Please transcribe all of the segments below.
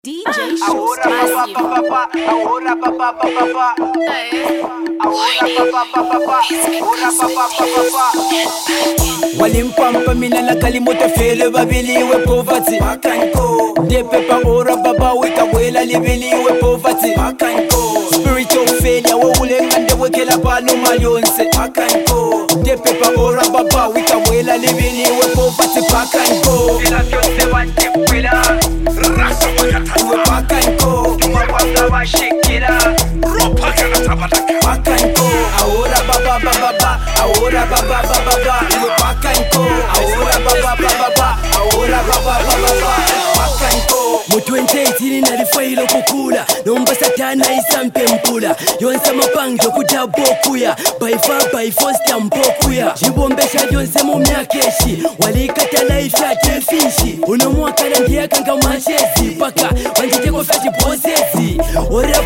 DJ Ahora papá, ahora papá. Walimpampa mina na kalimoto fele babiliwe poverty makanko de pepa ora baba wika wela libeliwe poverty makanko spiritual failure wo ulengande wekela pano malionse makanko de pepa ora baba wika wela libeliwe poverty makanko Vila vyose wantepwela Rasa wakatata makanko Tumawanga washikira Ropa kana tabadaka makanko ahora baba ahora baba makanko ahora baba ahora baba makanko mu 2018 nalifailo kukula nomba satana isampe mpula yonse mapango kudabokuya by force tambokuya jibombesha yonse mu myakeshi walikata life ya tefishi unomwaka ndiye kanga mashezi paka wanjiteko fati processi ora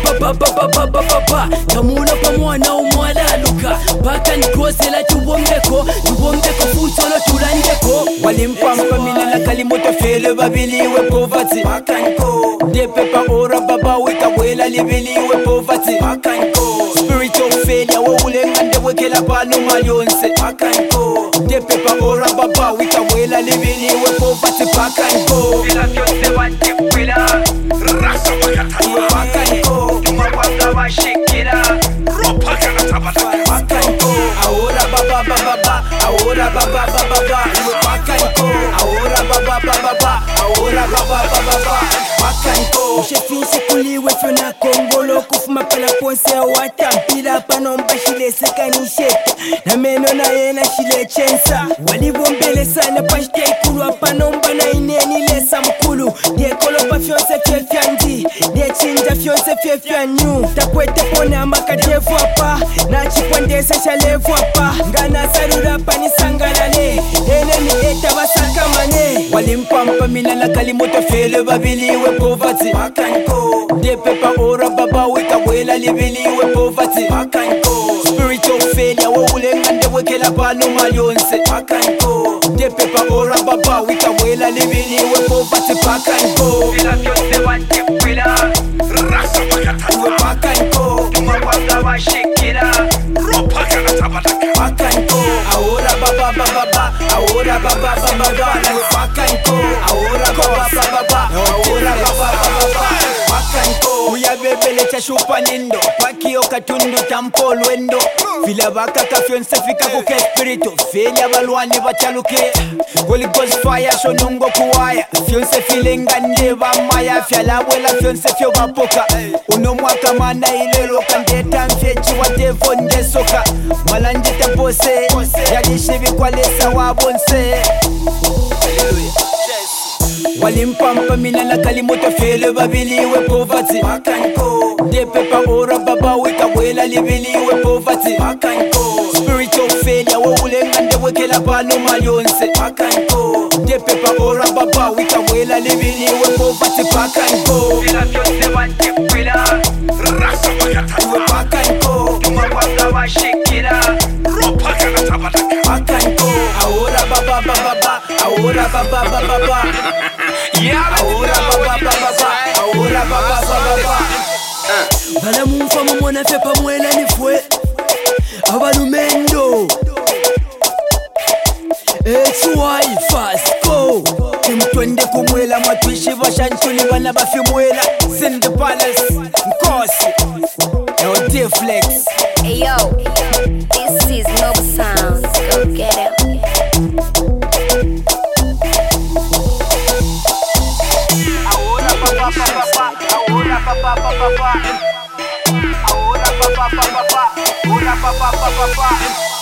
baba kamuna pamwana umwalaluka paka nikosela tubombeko futsolo tulandeko walimpampa mina na kalimoto fele babiliwe poverty makanko de pepa ora baba wika wela libeliwe poverty makanko spiritual failure wo ulengande wekela pano malionse makanko de pepa ora baba wika wela libeliwe poverty makanko Vila vyose wantepwela Rasa wakatata makanko Tumawanga washikira Ropa kana tabadaka makanko ahora baba ahora baba makanko ahora baba ahora baba makanko Ushefinse kuliwe fena kongolo kufuma pala ponse watampila panomba shile sekanisheta na meno na yena shile chensa walivombele sana pashte ikulwa panomba na ineni lesa mkulu diekolopa fyonse fyefyandi diechinja fyonse fyefyanyu takwete pona makadevwapa na chipondesa shalevwapa ngana sarura panisangalale enemi eta basakamane walimpampa mina na kalimoto fele babiliwe poverty makanko de pepa ora baba wika wela libeliwe poverty makanko spiritual failure wo ulengande wekela pano malionse makanko de pepa ora baba wika wela libeliwe poverty makanko Vila vyose wantepwela Rasa wakatata makanko Tumawanga washikira Ropa kana tabadaka makanko ahora baba ahora baba makanko ahora baba ahora baba makanko uyabebele chashupa nindo pakio katundu tampolwendo vila baka kafyonse fika kuke espiritu feli abalwani bachaluke Holy Ghost fire shonungo kuwaya fyonse filengande bamaya fyalabwela fyonse fyo bapoka unomwaka mana ilelo kandeta mfyechi wa devo ndesoka malanjite pose yalishivi kwa lesa wabonse walimpampa mina na kalimoto fele babiliwe poverty makanko de pepa ora baba wika wela libeliwe poverty makanko spiritual failure wo ulengande wekela pano malionse makanko de pepa ora baba wika wela libeliwe poverty makanko Vila vyose wantepwela Rasa wakatata makanko Tumawanga washikira Ropa kana tabadaka makanko ahora baba ahora baba ahora baba balamumfa mumona fe pamwela nifwe abalumendo echuwai fasco timtwende kumwela matwishi bashanchuli bana bafimwela Cindy Palace Nkosi no Deflex Hey yo, this is Noble Sounds. Go get it. Ahora papá Ahora papá Ahora papá